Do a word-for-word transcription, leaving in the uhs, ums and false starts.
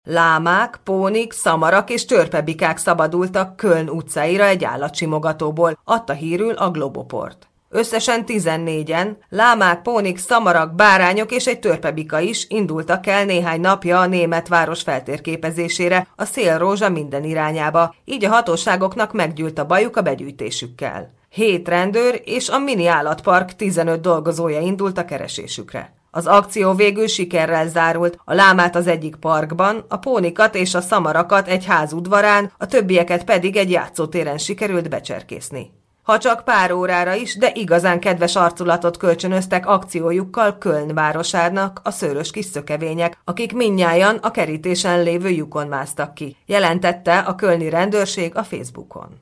Lámák, pónik, szamarak és törpebikák szabadultak Köln utcáira egy állatsimogatóból, adta hírül a Globoport. Összesen tizennégyen, lámák, pónik, szamarak, bárányok és egy törpebika is indultak el néhány napja a német város feltérképezésére a szélrózsa minden irányába, így a hatóságoknak meggyűlt a bajuk a begyűjtésükkel. Hét rendőr és a mini állatpark tizenöt dolgozója indult a keresésükre. Az akció végül sikerrel zárult, a lámát az egyik parkban, a pónikat és a szamarakat egy ház udvarán, a többieket pedig egy játszótéren sikerült becserkészni. Ha csak pár órára is, de igazán kedves arculatot kölcsönöztek akciójukkal Köln városának a szőrös kis szökevények, akik mindnyájan a kerítésen lévő lyukon másztak ki, jelentette a kölni rendőrség a Facebookon.